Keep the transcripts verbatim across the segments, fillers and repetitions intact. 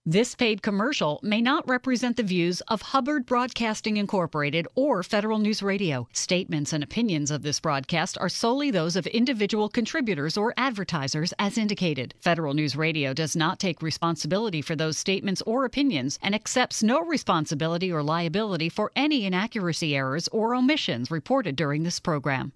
This paid commercial may not represent the views of Hubbard Broadcasting Incorporated or Federal News Radio. Statements and opinions of this broadcast are solely those of individual contributors or advertisers as indicated. Federal News Radio does not take responsibility for those statements or opinions and accepts no responsibility or liability for any inaccuracy, errors, or omissions reported during this program.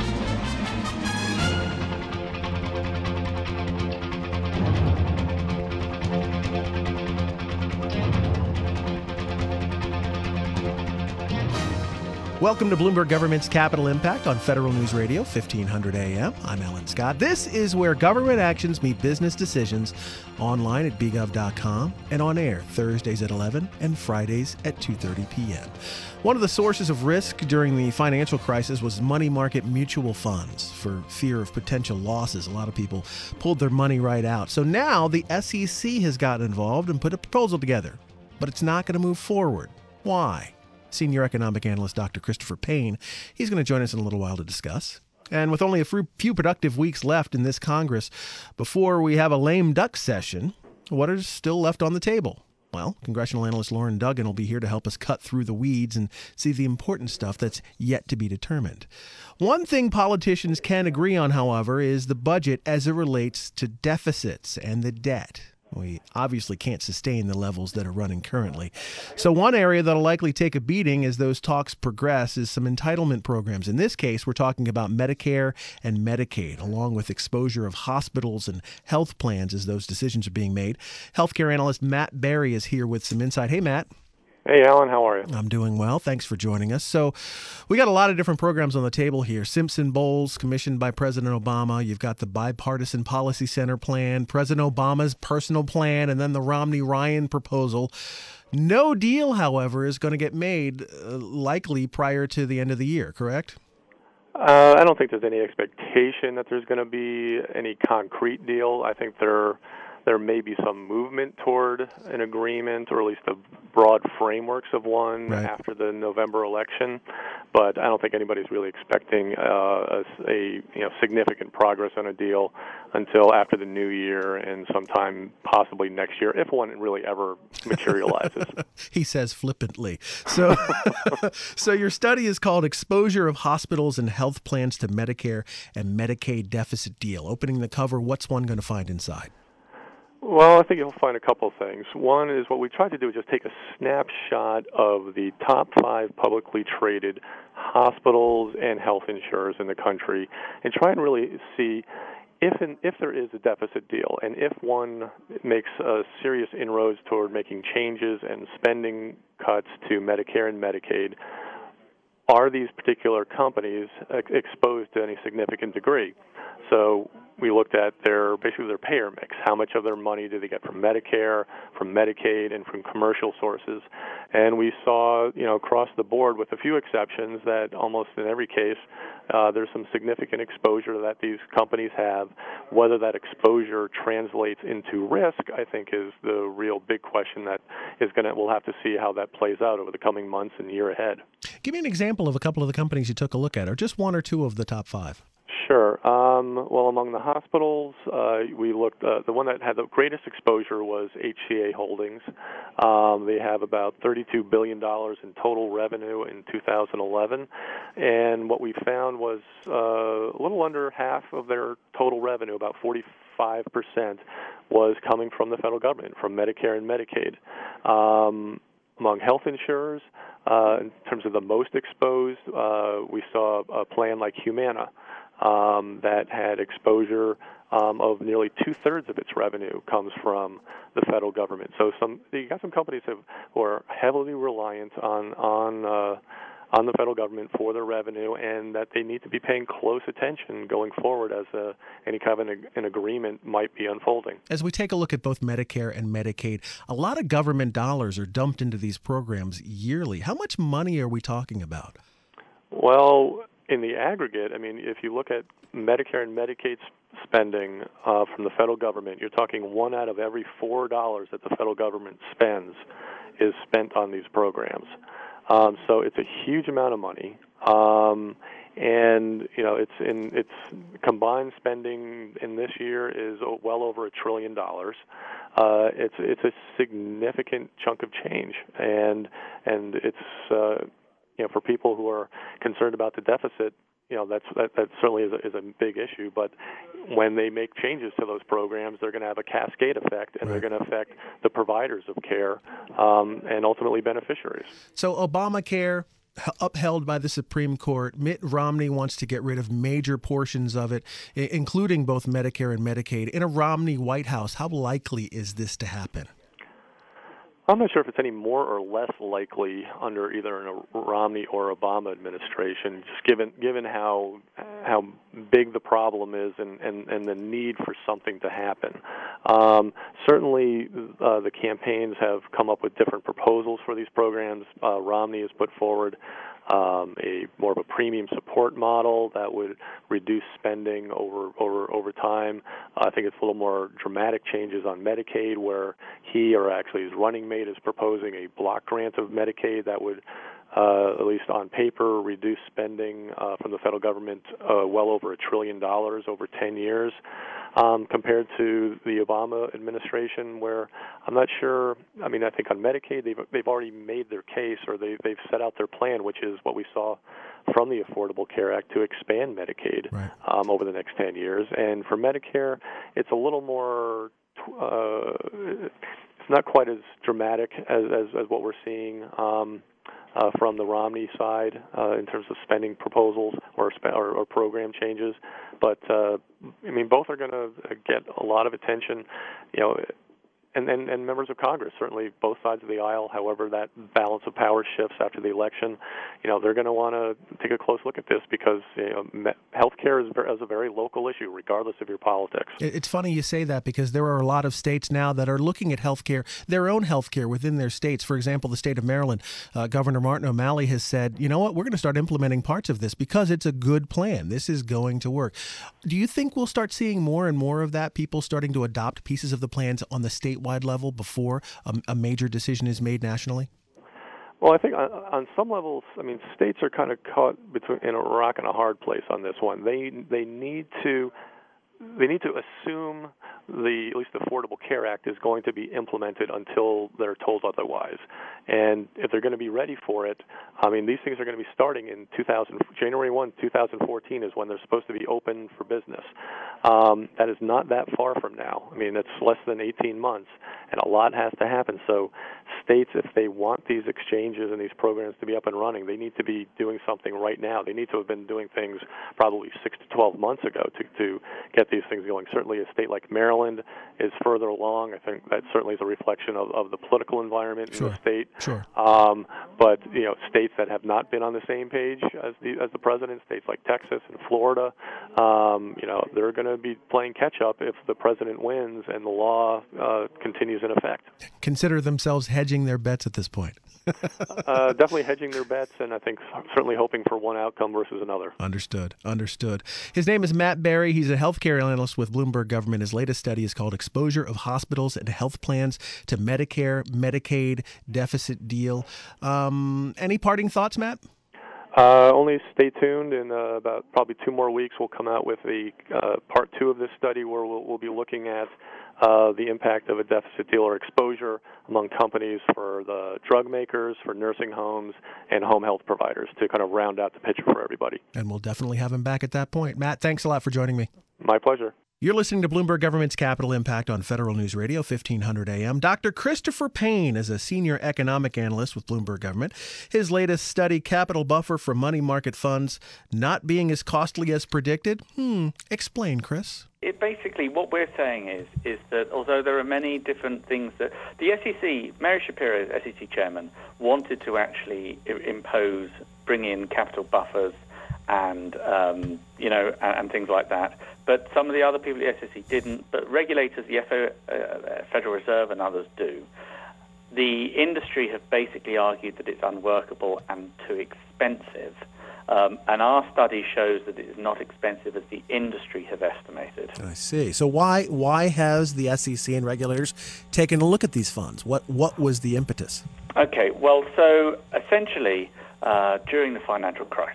Welcome to Bloomberg Government's Capital Impact on Federal News Radio, fifteen hundred A M. I'm Alan Scott. This is where government actions meet business decisions, online at b gov dot com and on air Thursdays at eleven and Fridays at two thirty p.m. One of the sources of risk during the financial crisis was money market mutual funds. For fear of potential losses, a lot of people pulled their money right out. So now the S E C has gotten involved and put a proposal together, but it's not going to move forward. Why? Senior economic analyst Doctor Christopher Payne. He's going to join us in a little while to discuss. And with only a few productive weeks left in this Congress before we have a lame duck session, what is still left on the table? Well, congressional analyst Lauren Duggan will be here to help us cut through the weeds and see the important stuff that's yet to be determined. One thing politicians can agree on, however, is the budget as it relates to deficits and the debt. We obviously can't sustain the levels that are running currently. So one area that'll likely take a beating as those talks progress is some entitlement programs. In this case, we're talking about Medicare and Medicaid, along with exposure of hospitals and health plans as those decisions are being made. Healthcare analyst Matt Berry is here with some insight. Hey, Matt. Hey, Alan, how are you? I'm doing well. Thanks for joining us. So we got a lot of different programs on the table here. Simpson Bowles, commissioned by President Obama. You've got the Bipartisan Policy Center plan, President Obama's personal plan, and then the Romney-Ryan proposal. No deal, however, is going to get made uh, likely prior to the end of the year, correct? Uh, I don't think there's any expectation that there's going to be any concrete deal. I think there There may be some movement toward an agreement, or at least the broad frameworks of one right. after the November election. But I don't think anybody's really expecting uh, a, a you know significant progress on a deal until after the new year and sometime possibly next year, if one really ever materializes. He says flippantly. So, so your study is called Exposure of Hospitals and Health Plans to Medicare and Medicaid Deficit Deal. Opening the cover, what's one going to find inside? Well, I think you'll find a couple of things. One is what we tried to do is just take a snapshot of the top five publicly traded hospitals and health insurers in the country and try and really see if and if there is a deficit deal and if one makes a serious inroads toward making changes and spending cuts to Medicare and Medicaid, are these particular companies ex- exposed to any significant degree? So we looked at their basically their payer mix. How much of their money do they get from Medicare, from Medicaid, and from commercial sources? And we saw, you know, across the board, with a few exceptions, that almost in every case uh, there's some significant exposure that these companies have. Whether that exposure translates into risk, I think, is the real big question that is going to. We'll have to see how that plays out over the coming months and year ahead. Give me an example of a couple of the companies you took a look at, or just one or two of the top five. Sure. Um, well, among the hospitals, uh, we looked. Uh, the one that had the greatest exposure was H C A Holdings. Um, they have about thirty-two billion dollars in total revenue in two thousand eleven, and what we found was uh, a little under half of their total revenue, about forty-five percent, was coming from the federal government, from Medicare and Medicaid. Um, among health insurers, uh, in terms of the most exposed, uh, we saw a plan like Humana. Um, that had exposure um, of nearly two-thirds of its revenue comes from the federal government. So some you got some companies have, who are heavily reliant on on uh, on the federal government for their revenue, and that they need to be paying close attention going forward as a, any kind of an, an agreement might be unfolding. As we take a look at both Medicare and Medicaid, a lot of government dollars are dumped into these programs yearly. How much money are we talking about? Well, in the aggregate, I mean, if you look at Medicare and Medicaid spending uh, from the federal government, you're talking one out of every four dollars that the federal government spends is spent on these programs. Um, so it's a huge amount of money. Um, and you know, it's in its combined spending in this year is well over a trillion dollars. Uh, it's it's a significant chunk of change, and and it's uh, you know, for people who are concerned about the deficit, you know, that's that, that certainly is a, is a big issue. But when they make changes to those programs, they're going to have a cascade effect, and right. they're going to affect the providers of care um, and ultimately beneficiaries. So Obamacare, upheld by the Supreme Court, Mitt Romney wants to get rid of major portions of it, including both Medicare and Medicaid. In a Romney White House, how likely is this to happen? I'm not sure if it's any more or less likely under either a Romney or Obama administration, just given given how how big the problem is and, and, and the need for something to happen. Um, certainly, uh, the campaigns have come up with different proposals for these programs. Uh, Romney has put forward Um, a more of a premium support model that would reduce spending over over over time. Uh, I think it's a little more dramatic changes on Medicaid, where he or actually his running mate is proposing a block grant of Medicaid that would, uh, at least on paper, reduce spending uh, from the federal government uh, well over a trillion dollars over ten years. Um, compared to the Obama administration, where I'm not sure. I mean, I think on Medicaid they've they've already made their case, or they they've set out their plan, which is what we saw from the Affordable Care Act to expand Medicaid right. um, over the next ten years. And for Medicare, it's a little more. Uh, it's not quite as dramatic as as, as what we're seeing. Um, Uh, from the Romney side uh, in terms of spending proposals or, sp- or, or program changes, but uh, I mean both are going to get a lot of attention, you know, and, and and members of Congress, certainly both sides of the aisle. However, that balance of power shifts after the election, you know, they're going to want to take a close look at this because you know, me- healthcare is, is a very local issue, regardless of your politics. It's funny you say that because there are a lot of states now that are looking at healthcare, their own healthcare within their states. For example, the state of Maryland, uh, Governor Martin O'Malley has said, you know what, we're going to start implementing parts of this because it's a good plan. This is going to work. Do you think we'll start seeing more and more of that, people starting to adopt pieces of the plans on the statewide level before a, a major decision is made nationally? Well, I think on, on some levels, I mean, states are kind of caught between in a rock and a hard place on this one. They they need to they need to assume the at least the Affordable Care Act is going to be implemented until they're told otherwise. And if they're going to be ready for it, I mean, these things are going to be starting in two thousand, January first, twenty fourteen is when they're supposed to be open for business. Um, that is not that far from now. I mean, it's less than eighteen months, and a lot has to happen. So states, if they want these exchanges and these programs to be up and running, they need to be doing something right now. They need to have been doing things probably six to twelve months ago to, to get these things going. Certainly a state like Maryland is further along. I think that certainly is a reflection of, of the political environment sure. in the state. Sure. Um, but, you know, states that have not been on the same page as the, as the president, states like Texas and Florida, um, you know, they're going to be playing catch-up if the president wins and the law uh, continues in effect. Consider themselves hedging their bets at this point. uh, definitely hedging their bets, and I think certainly hoping for one outcome versus another. Understood. Understood. His name is Matt Berry. He's a healthcare analyst with Bloomberg Government. His latest study is called Exposure of Hospitals and Health Plans to Medicare, Medicaid Deficit Deal. Um, any parting thoughts, Matt? Uh, only stay tuned. In uh, about probably two more weeks, we'll come out with the uh, part two of this study where we'll, we'll be looking at uh, the impact of a deficit deal or exposure among companies for the drug makers, for nursing homes, and home health providers to kind of round out the picture for everybody. And we'll definitely have him back at that point. Matt, thanks a lot for joining me. My pleasure. You're listening to Bloomberg Government's Capital Impact on Federal News Radio, fifteen hundred A M. Doctor Christopher Payne is a senior economic analyst with Bloomberg Government. His latest study, Capital Buffer for Money Market Funds Not Being as Costly as Predicted. Hmm. Explain, Chris. It basically, what we're saying is is that although there are many different things that the S E C, Mary Shapiro, S E C chairman, wanted to actually impose, bring in capital buffers and um, you know and, and things like that. But some of the other people at the S E C didn't. But regulators, the F O, uh, Federal Reserve, and others do. The industry have basically argued that it's unworkable and too expensive. Um, and our study shows that it is not expensive as the industry have estimated. I see. So why why has the S E C and regulators taken a look at these funds? What what was the impetus? Okay. Well, so essentially, uh, during the financial crisis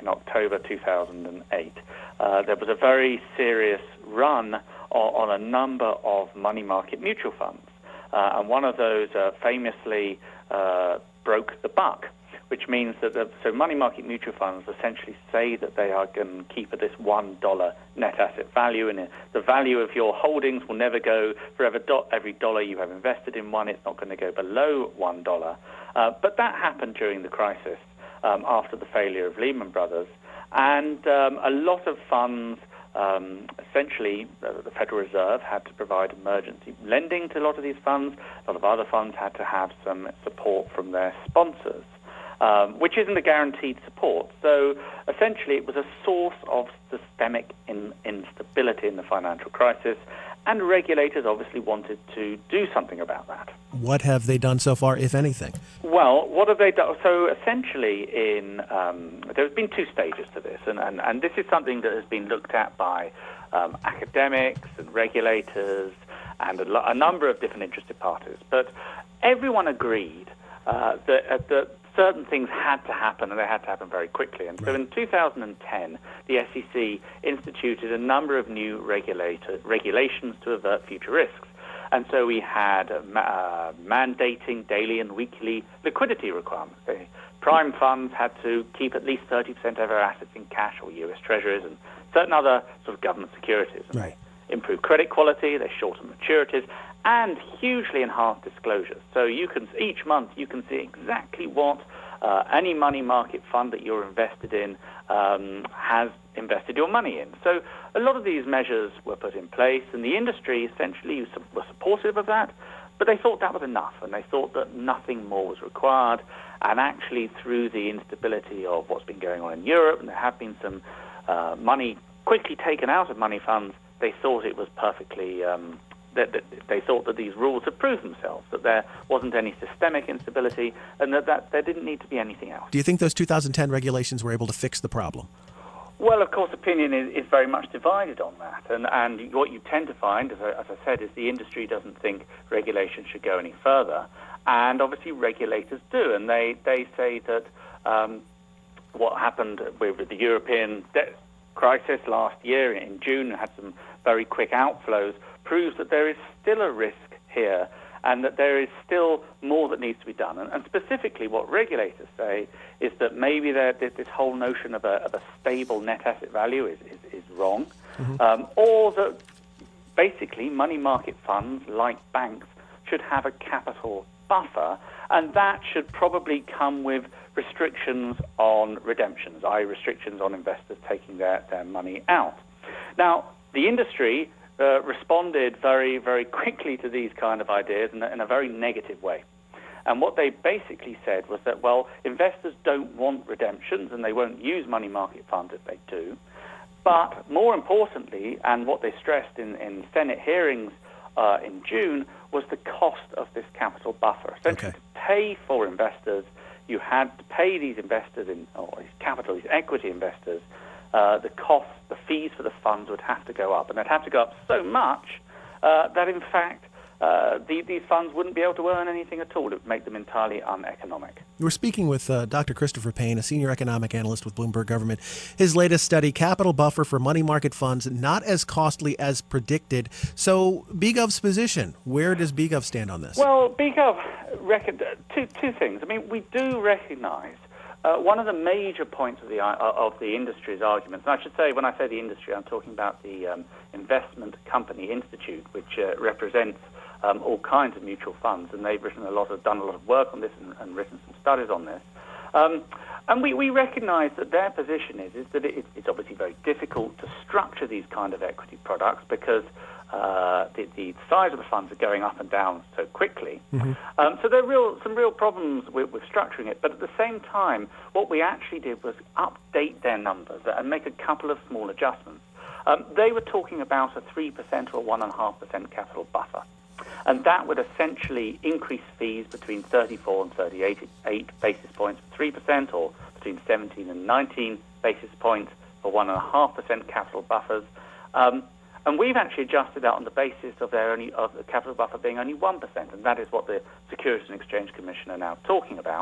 in October two thousand eight, uh, there was a very serious run on, on a number of money market mutual funds. Uh, and one of those uh, famously uh, broke the buck, which means that the, so money market mutual funds essentially say that they are going to keep at this one dollar net asset value, and the value of your holdings will never go for every, do, every dollar you have invested in one. It's not going to go below one dollar. Uh, but that happened during the crisis um, after the failure of Lehman Brothers, and um, a lot of funds. Um, essentially, uh, the Federal Reserve had to provide emergency lending to a lot of these funds. A lot of other funds had to have some support from their sponsors, um, which isn't a guaranteed support. So essentially, it was a source of systemic in- instability in the financial crisis, and regulators obviously wanted to do something about that. What have they done so far, if anything? Well, what have they done? So essentially, in um, there's been two stages to this, and, and, and this is something that has been looked at by um, academics and regulators and a, lo- a number of different interested parties. But everyone agreed uh, that, uh, that certain things had to happen, and they had to happen very quickly. And right. so in two thousand ten, the S E C instituted a number of new regulator, regulations to avert future risks. And so we had uh, mandating daily and weekly liquidity requirements. The prime funds had to keep at least thirty percent of their assets in cash or U S Treasuries and certain other sort of government securities. And right. they improved credit quality, they shortened maturities, and hugely enhanced disclosures. So you can each month you can see exactly what uh, any money market fund that you're invested in um, has invested your money in. So a lot of these measures were put in place, and the industry essentially were supportive of that, but they thought that was enough, and they thought that nothing more was required. And actually, through the instability of what's been going on in Europe, and there have been some uh, money quickly taken out of money funds, they thought it was perfectly um, That, that they thought that these rules had proved themselves, that there wasn't any systemic instability, and that, that there didn't need to be anything else. Do you think those two thousand ten regulations were able to fix the problem? Well, of course, opinion is, is very much divided on that. And, and what you tend to find, as I, as I said, is the industry doesn't think regulation should go any further. And obviously regulators do. And they, they say that um, what happened with, with the European debt crisis last year in June, had some very quick outflows, proves that there is still a risk here and that there is still more that needs to be done. And, and specifically what regulators say is that maybe this whole notion of a, of a stable net asset value is, is, is wrong, mm-hmm. um, or that basically money market funds, like banks, should have a capital buffer, and that should probably come with restrictions on redemptions, that is restrictions on investors taking their, their money out. Now, the industry Uh, responded very, very quickly to these kind of ideas in a, in a very negative way. And what they basically said was that, well, investors don't want redemptions and they won't use money market funds if they do. But more importantly, and what they stressed in, in Senate hearings uh, in June, was the cost of this capital buffer. Essentially, okay. to pay for investors, you had to pay these investors, in, or these capital, these equity investors, Uh, the cost, the fees for the funds would have to go up, and they'd have to go up so much uh, that, in fact, uh, the, these funds wouldn't be able to earn anything at all. It would make them entirely uneconomic. We're speaking with uh, Doctor Christopher Payne, a senior economic analyst with Bloomberg Government. His latest study, Capital Buffer for Money Market Funds, not as costly as predicted. So, BGov's position, where does BGov stand on this? Well, BGov, reckon, two, two things. I mean, we do recognize Uh, one of the major points of the uh, of the industry's arguments, and I should say, when I say the industry, I'm talking about the um, Investment Company Institute, which uh, represents um, all kinds of mutual funds, and they've written a lot of, done a lot of work on this and, and written some studies on this. Um, and we, we recognise that their position is is that it, it's obviously very difficult to structure these kind of equity products because Uh, the, the size of the funds are going up and down so quickly. Mm-hmm. Um, so there are real, some real problems with, with structuring it. But at the same time, what we actually did was update their numbers and make a couple of small adjustments. Um, they were talking about a three percent or one point five percent capital buffer. And that would essentially increase fees between thirty-four and thirty-eight basis points for three percent, or between seventeen and nineteen basis points for one point five percent capital buffers. Um, And we've actually adjusted that on the basis of their only of the capital buffer being only one percent, and that is what the Securities and Exchange Commission are now talking about.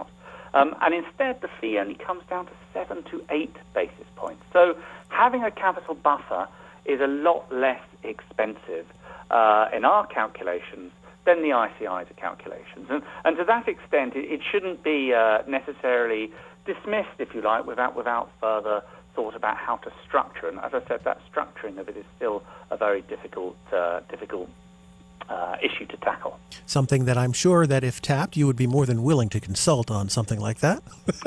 Um, and instead, the fee only comes down to seven to eight basis points. So having a capital buffer is a lot less expensive uh, in our calculations than the I C I's calculations. And, and to that extent, it, it shouldn't be uh, necessarily dismissed, if you like, without without further thought about how to structure. And as I said, that structuring of it is still a very difficult, uh, difficult uh, issue to tackle. Something that I'm sure that if tapped, you would be more than willing to consult on something like that.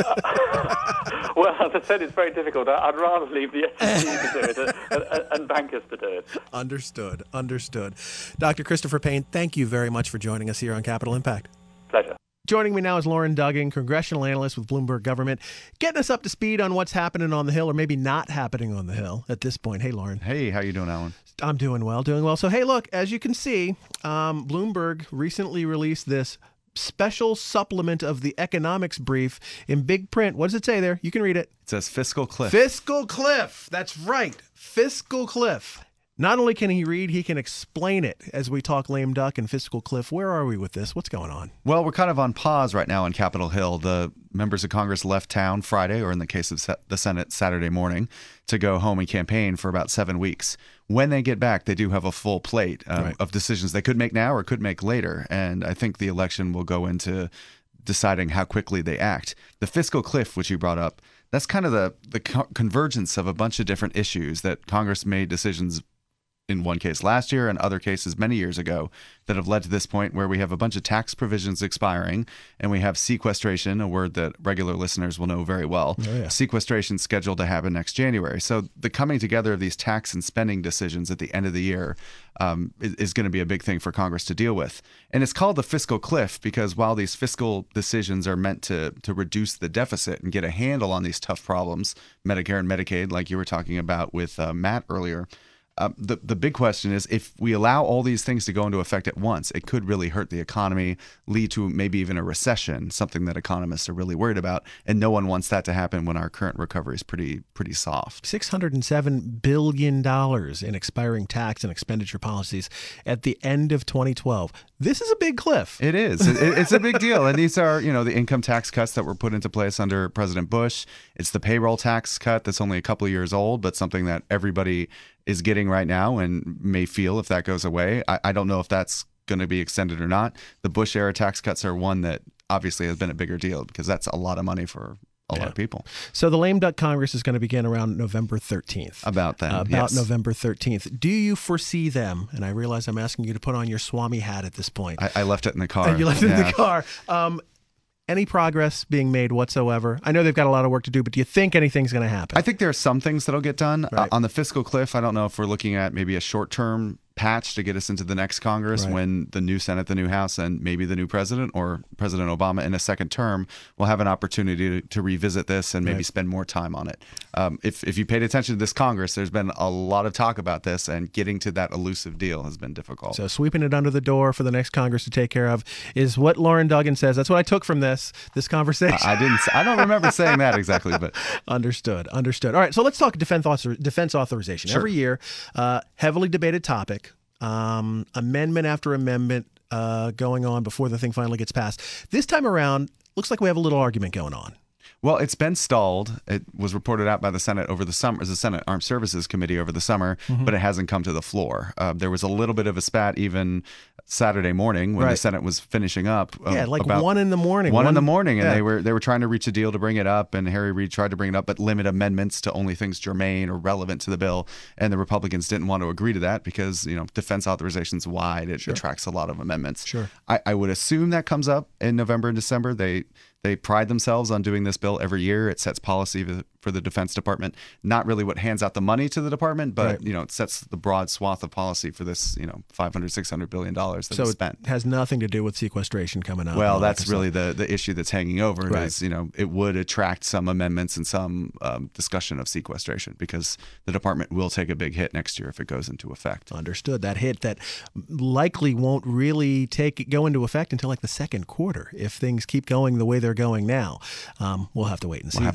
uh, well, as I said, it's very difficult. I'd rather leave the S E C to do it and, and, and bankers to do it. Understood. Understood. Doctor Christopher Payne, thank you very much for joining us here on Capital Impact. Pleasure. Joining me now is Lauren Duggan, congressional analyst with Bloomberg Government, getting us up to speed on what's happening on the Hill, or maybe not happening on the Hill at this point. Hey, Lauren. Hey, how you doing, Alan? I'm doing well, doing well. So, hey, look, as you can see, um, Bloomberg recently released this special supplement of the economics brief in big print. What does it say there? You can read it. It says fiscal cliff. Fiscal cliff. That's right. Fiscal cliff. Not only can he read, he can explain it as we talk lame duck and fiscal cliff. Where are we with this? What's going on? Well, we're kind of on pause right now on Capitol Hill. The members of Congress left town Friday, or in the case of the Senate, Saturday morning, to go home and campaign for about seven weeks. When they get back, they do have a full plate um, right. of decisions they could make now or could make later. And I think the election will go into deciding how quickly they act. The fiscal cliff, which you brought up, that's kind of the, the co- convergence of a bunch of different issues that Congress made decisions in one case last year and other cases many years ago that have led to this point where we have a bunch of tax provisions expiring and we have sequestration, a word that regular listeners will know very well. Oh, yeah. Sequestration scheduled to happen next January. So the coming together of these tax and spending decisions at the end of the year um, is, is going to be a big thing for Congress to deal with. And it's called the fiscal cliff because while these fiscal decisions are meant to, to reduce the deficit and get a handle on these tough problems, Medicare and Medicaid, like you were talking about with uh, Matt earlier, Uh, the the big question is if we allow all these things to go into effect at once, it could really hurt the economy, lead to maybe even a recession, something that economists are really worried about. And no one wants that to happen when our current recovery is pretty pretty soft. six hundred seven billion dollars in expiring tax and expenditure policies at the end of twenty twelve. This is a big cliff. It is. It, it's a big deal. And these are, you know, the income tax cuts that were put into place under President Bush. It's the payroll tax cut that's only a couple of years old, but something that everybody is getting right now and may feel if that goes away. I, I don't know if that's going to be extended or not. The Bush era tax cuts are one that obviously has been a bigger deal because that's a lot of money for a yeah. lot of people. So the lame duck Congress is going to begin around November thirteenth. About then, uh, About yes. November thirteenth. Do you foresee them, and I realize I'm asking you to put on your Swami hat at this point. I, I left it in the car. And you left it yeah. in the car. Um, any progress being made whatsoever? I know they've got a lot of work to do, but do you think anything's going to happen? I think there are some things that'll get done. Right. Uh, on the fiscal cliff, I don't know if we're looking at maybe a short-term patch to get us into the next Congress right. when the new Senate, the new House, and maybe the new president or President Obama in a second term will have an opportunity to, to revisit this and maybe right. spend more time on it. Um, if, if you paid attention to this Congress, there's been a lot of talk about this, and getting to that elusive deal has been difficult. So sweeping it under the door for the next Congress to take care of is what Lauren Duggan says. That's what I took from this this conversation. I, I didn't. I don't remember saying that exactly, but understood. Understood. All right. So let's talk defense author, defense authorization. Sure. Every year, uh, heavily debated topic. Um, amendment after amendment uh, going on before the thing finally gets passed. This time around, looks like we have a little argument going on. Well, it's been stalled. It was reported out by the Senate over the summer, as the Senate Armed Services Committee over the summer, mm-hmm. but it hasn't come to the floor. Uh, there was a little bit of a spat even Saturday morning when right. the Senate was finishing up. Uh, yeah, like about one in the morning. One, one in the morning, and yeah. they were they were trying to reach a deal to bring it up, and Harry Reid tried to bring it up, but limit amendments to only things germane or relevant to the bill. And the Republicans didn't want to agree to that because you know defense authorization's wide; it sure. attracts a lot of amendments. Sure, I, I would assume that comes up in November and December. They. They pride themselves on doing this bill every year. It sets policy for the Defense Department. Not really what hands out the money to the department, but right. you know, it sets the broad swath of policy for this, you know, five hundred, six hundred billion dollars that so is spent. It has nothing to do with sequestration coming up. Well, that's really the, the issue that's hanging over right. is, you know, it would attract some amendments and some um, discussion of sequestration because the department will take a big hit next year if it goes into effect. Understood. That hit that likely won't really take go into effect until like the second quarter if things keep going the way they're going now. Um, we'll have to wait and see, we'll have though. To wait.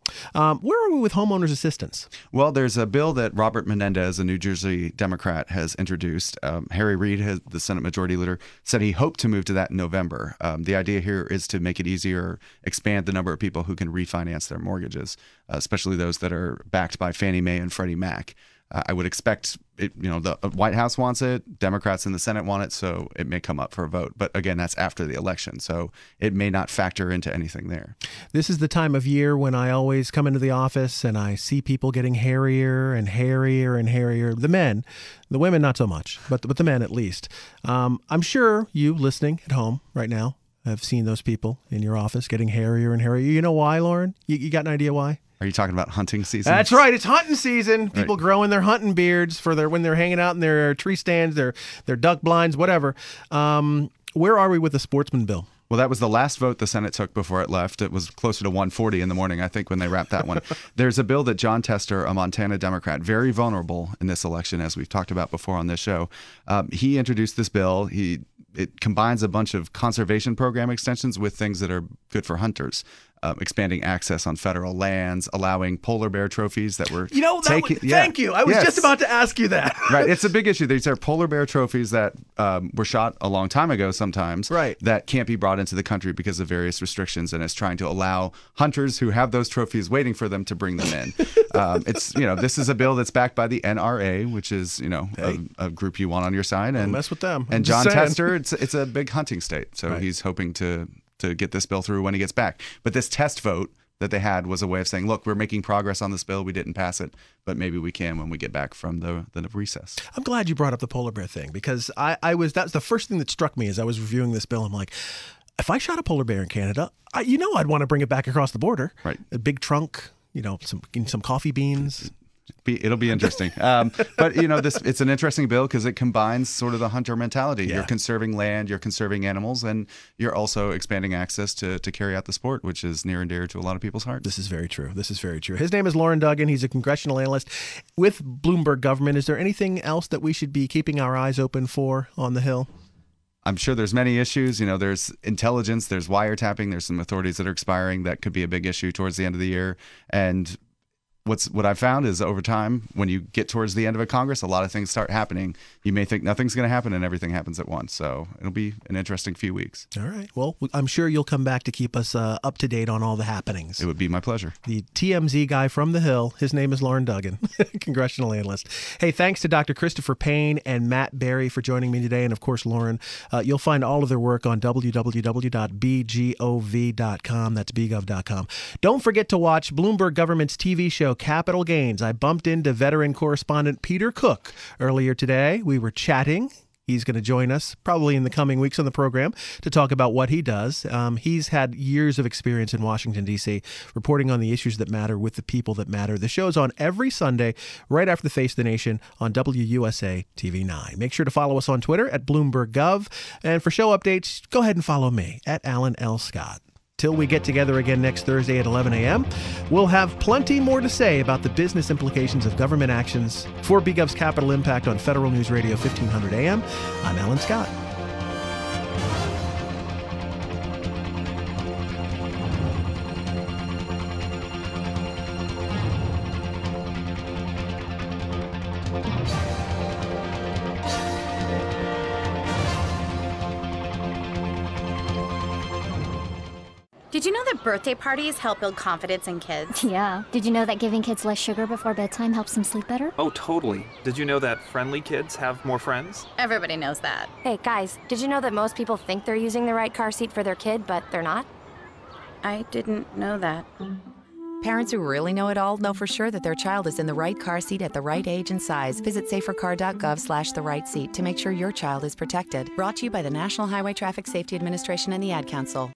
Um, where are we with homeowners assistance? Well, there's a bill that Robert Menendez, a New Jersey Democrat, has introduced. Um, Harry Reid, has, the Senate Majority Leader, said he hoped to move to that in November. Um, the idea here is to make it easier, expand the number of people who can refinance their mortgages, uh, especially those that are backed by Fannie Mae and Freddie Mac. Uh, I would expect, it, you know, the White House wants it, Democrats in the Senate want it, so it may come up for a vote. But again, that's after the election, so it may not factor into anything there. This is the time of year when I always come into the office and I see people getting hairier and hairier and hairier. The men, the women not so much, but but the men at least. Um, I'm sure you listening at home right now have seen those people in your office getting hairier and hairier. You know why, Lauren? You, you got an idea why? Are you talking about hunting season? That's right. It's hunting season. People Right. growing their hunting beards for their when they're hanging out in their tree stands, their their duck blinds, whatever. Um, where are we with the sportsman bill? Well, that was the last vote the Senate took before it left. It was closer to one forty in the morning, I think, when they wrapped that one. There's a bill that John Tester, a Montana Democrat, very vulnerable in this election, as we've talked about before on this show. Um, he introduced this bill. He it combines a bunch of conservation program extensions with things that are good for hunters. Uh, expanding access on federal lands, allowing polar bear trophies that were You know, that taken. was, thank you. I was Yes. just about to ask you that. Right, it's a big issue. These are polar bear trophies that um, were shot a long time ago sometimes, Right. that can't be brought into the country because of various restrictions, and it's trying to allow hunters who have those trophies waiting for them to bring them in. um, it's, you know, this is a bill that's backed by the N R A, which is, you know, Hey. a, a group you want on your side. And mess with them. I'm And just John saying. Tester, it's, it's a big hunting state, so Right. he's hoping to to get this bill through when he gets back. But this test vote that they had was a way of saying, look, we're making progress on this bill. We didn't pass it, but maybe we can when we get back from the, the recess. I'm glad you brought up the polar bear thing because I, I was that's the first thing that struck me as I was reviewing this bill. I'm like, if I shot a polar bear in Canada, I, you know, I'd want to bring it back across the border. Right. A big trunk, you know, some some coffee beans. Be, it'll be interesting. Um, but, you know, this it's an interesting bill because it combines sort of the hunter mentality. Yeah. You're conserving land, you're conserving animals, and you're also expanding access to, to carry out the sport, which is near and dear to a lot of people's hearts. This is very true. This is very true. His name is Lauren Duggan. He's a congressional analyst with Bloomberg Government. Is there anything else that we should be keeping our eyes open for on the Hill? I'm sure there's many issues. You know, there's intelligence, there's wiretapping, there's some authorities that are expiring that could be a big issue towards the end of the year. And What's what I found is over time, when you get towards the end of a Congress, a lot of things start happening. You may think nothing's going to happen and everything happens at once. So it'll be an interesting few weeks. All right. Well, I'm sure you'll come back to keep us uh, up to date on all the happenings. It would be my pleasure. The T M Z guy from the Hill. His name is Lauren Duggan, congressional analyst. Hey, thanks to Doctor Christopher Payne and Matt Berry for joining me today. And of course, Lauren, uh, you'll find all of their work on w w w dot b gov dot com. That's b gov dot com. Don't forget to watch Bloomberg Government's T V show, Capital Gains. I bumped into veteran correspondent Peter Cook earlier today. We were chatting. He's going to join us probably in the coming weeks on the program to talk about what he does. Um, he's had years of experience in Washington, D C, reporting on the issues that matter with the people that matter. The show's on every Sunday right after the Face of the Nation on W U S A T V nine. Make sure to follow us on Twitter at Bloomberg Gov. And for show updates, go ahead and follow me at Alan L. Scott. Till we get together again next Thursday at eleven a.m., we'll have plenty more to say about the business implications of government actions. For BGov's Capital Impact on Federal News Radio fifteen hundred A M, I'm Alan Scott. Did you know that birthday parties help build confidence in kids? Yeah. Did you know that giving kids less sugar before bedtime helps them sleep better? Oh, totally. Did you know that friendly kids have more friends? Everybody knows that. Hey, guys, did you know that most people think they're using the right car seat for their kid, but they're not? I didn't know that. Parents who really know it all know for sure that their child is in the right car seat at the right age and size. Visit safercar.gov slash the right seat to make sure your child is protected. Brought to you by the National Highway Traffic Safety Administration and the Ad Council.